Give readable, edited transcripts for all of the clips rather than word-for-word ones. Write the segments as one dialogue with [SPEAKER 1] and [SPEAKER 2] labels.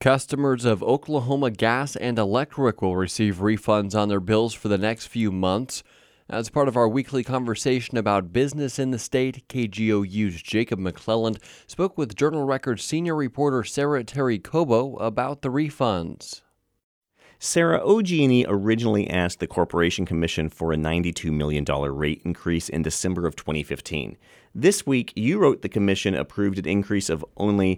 [SPEAKER 1] Customers of Oklahoma Gas and Electric will receive refunds on their bills for the next few months. As part of our weekly conversation about business in the state, KGOU's Jacob McClelland spoke with Journal Record senior reporter Sarah Terry Cobo about the refunds.
[SPEAKER 2] Sarah, OG&E originally asked the Corporation Commission for a $92 million rate increase in December of 2015. This week, you wrote the commission approved an increase of only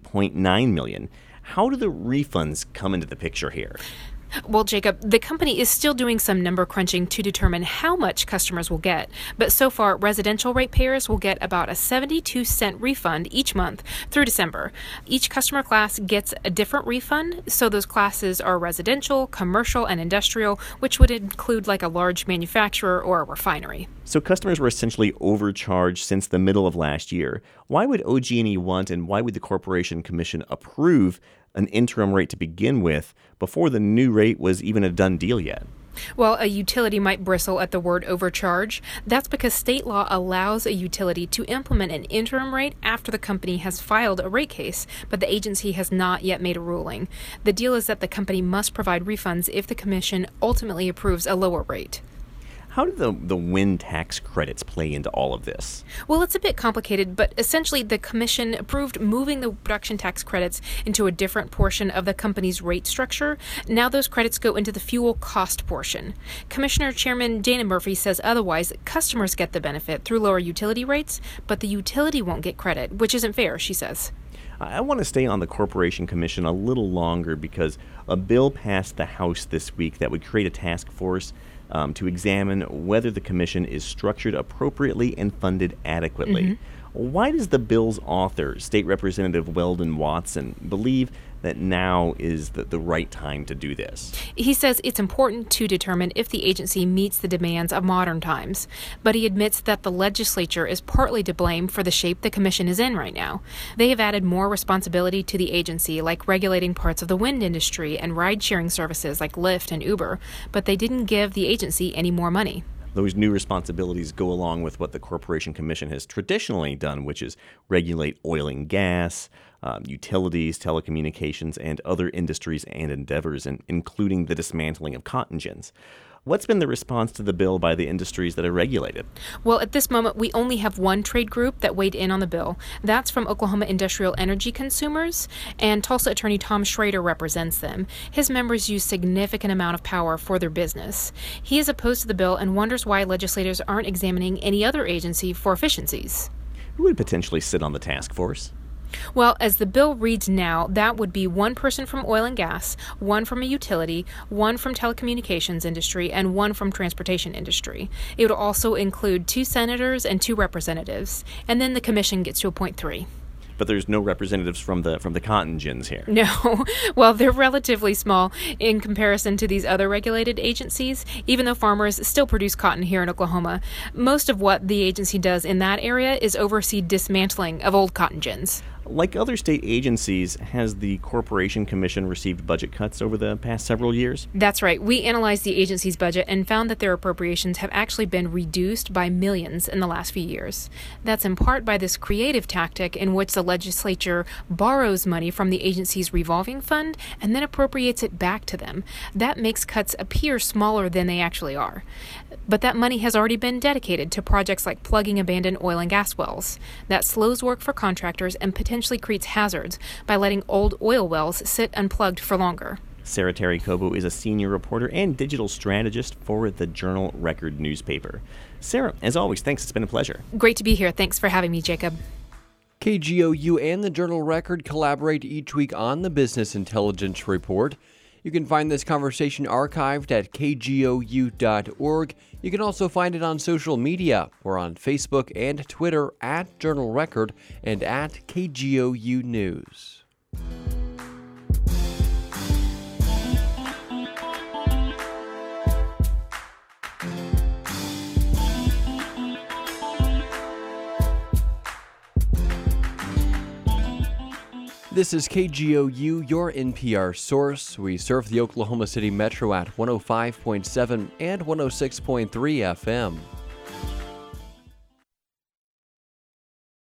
[SPEAKER 2] $8.9 million. How do the refunds come into the picture here?
[SPEAKER 3] Well, Jacob, the company is still doing some number crunching to determine how much customers will get. But so far, residential ratepayers will get about a 72-cent refund each month through December. Each customer class gets a different refund. So those classes are residential, commercial, and industrial, which would include like a large manufacturer or a refinery.
[SPEAKER 2] So customers were essentially overcharged since the middle of last year. Why would OG&E want and why would the Corporation Commission approve an interim rate to begin with before the new rate was even a done deal yet?
[SPEAKER 3] Well, a utility might bristle at the word overcharge. That's because state law allows a utility to implement an interim rate after the company has filed a rate case, but the agency has not yet made a ruling. The deal is that the company must provide refunds if the commission ultimately approves a lower rate.
[SPEAKER 2] How do the wind tax credits play into all of this?
[SPEAKER 3] Well, it's a bit complicated, but essentially the commission approved moving the production tax credits into a different portion of the company's rate structure. Now those credits go into the fuel cost portion. Commissioner Chairman Dana Murphy says otherwise, customers get the benefit through lower utility rates, but the utility won't get credit, which isn't fair, she says.
[SPEAKER 2] I want to stay on the Corporation Commission a little longer because a bill passed the House this week that would create a task force to examine whether the commission is structured appropriately and funded adequately. Why does the bill's author, State Representative Weldon Watson, believe that now is the right time to do this?
[SPEAKER 3] He says it's important to determine if the agency meets the demands of modern times, but he admits that the legislature is partly to blame for the shape the commission is in right now. They have added more responsibility to the agency, like regulating parts of the wind industry and ride-sharing services like Lyft and Uber, but they didn't give the agency any more money.
[SPEAKER 2] Those new responsibilities go along with what the Corporation Commission has traditionally done, which is regulate oil and gas, utilities, telecommunications, and other industries and endeavors, including the dismantling of cotton gins. What's been the response to the bill by the industries that are regulated?
[SPEAKER 3] Well, at this moment, we only have one trade group that weighed in on the bill. That's from Oklahoma Industrial Energy Consumers, and Tulsa attorney Tom Schrader represents them. His members use significant amount of power for their business. He is opposed to the bill and wonders why legislators aren't examining any other agency for efficiencies.
[SPEAKER 2] Who would potentially sit on the task force?
[SPEAKER 3] Well, as the bill reads now, that would be one person from oil and gas, one from a utility, one from telecommunications industry, and one from transportation industry. It would also include 2 senators and 2 representatives, and then the commission gets to appoint 3.
[SPEAKER 2] But there's no representatives from the cotton gins here.
[SPEAKER 3] No. Well, they're relatively small in comparison to these other regulated agencies, even though farmers still produce cotton here in Oklahoma. Most of what the agency does in that area is oversee dismantling of old cotton gins.
[SPEAKER 2] Like other state agencies, has the Corporation Commission received budget cuts over the past several years?
[SPEAKER 3] That's right. We analyzed the agency's budget and found that their appropriations have actually been reduced by millions in the last few years. That's in part by this creative tactic in which the legislature borrows money from the agency's revolving fund and then appropriates it back to them. That makes cuts appear smaller than they actually are. But that money has already been dedicated to projects like plugging abandoned oil and gas wells. That slows work for contractors and potentially creates hazards by letting old oil wells sit unplugged for longer.
[SPEAKER 2] Sarah Terry Cobo is a senior reporter and digital strategist for the Journal Record newspaper. Sarah, as always, thanks. It's been a pleasure.
[SPEAKER 3] Great to be here. Thanks for having me, Jacob.
[SPEAKER 1] KGOU and the Journal Record collaborate each week on the Business Intelligence Report. You can find this conversation archived at kgou.org. You can also find it on social media. We're on Facebook and Twitter at Journal Record and at KGOU News. This is KGOU, your NPR source. We serve the Oklahoma City Metro at 105.7 and 106.3 FM.